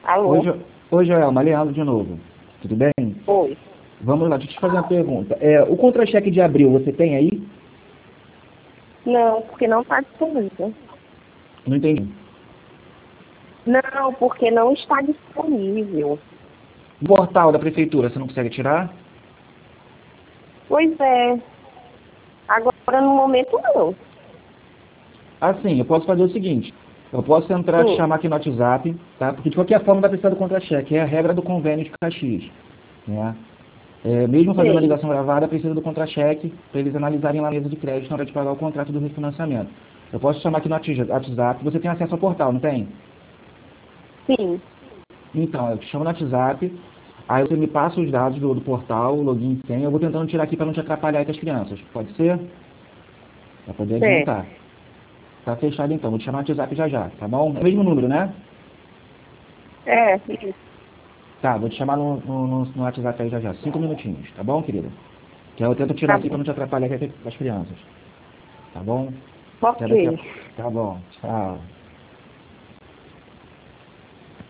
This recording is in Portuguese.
Oi, Alô? oi, Joelma, Leandro de novo. Tudo bem? Oi. Vamos lá, deixa eu te fazer uma pergunta. O contra-cheque de abril, você tem aí? Não, porque não está disponível. Não entendi. Não, porque não está disponível. O portal da prefeitura, você não consegue tirar? Pois é. Agora, no momento, não. Assim, eu posso fazer o seguinte. Eu posso entrar, te Sim, chamar aqui no WhatsApp, tá? Porque de qualquer forma vai precisar do contra-cheque. É a regra do convênio de Caxias, né? Mesmo fazendo a sei. ligação gravada, precisa do contra-cheque para eles analisarem lá na mesa de crédito na hora de pagar o contrato do refinanciamento. Eu posso te chamar aqui no WhatsApp. Você tem acesso ao portal, não tem? Sim, Então, eu te chamo no WhatsApp, aí você me passa os dados do portal, o login e senha, eu vou tentando tirar aqui para não te atrapalhar aí com as crianças. Pode ser? Para poder certo. adiantar. Tá fechado então, vou te chamar no WhatsApp já já, tá bom? É o mesmo número, né? É, isso. Tá, vou te chamar no WhatsApp aí já já. 5 minutinhos, tá bom, querida? Que aí eu tento tirar Tá aqui para bom. não te atrapalhar com as crianças. Tá bom? Até daqui a... Ok. Tá bom, tchau.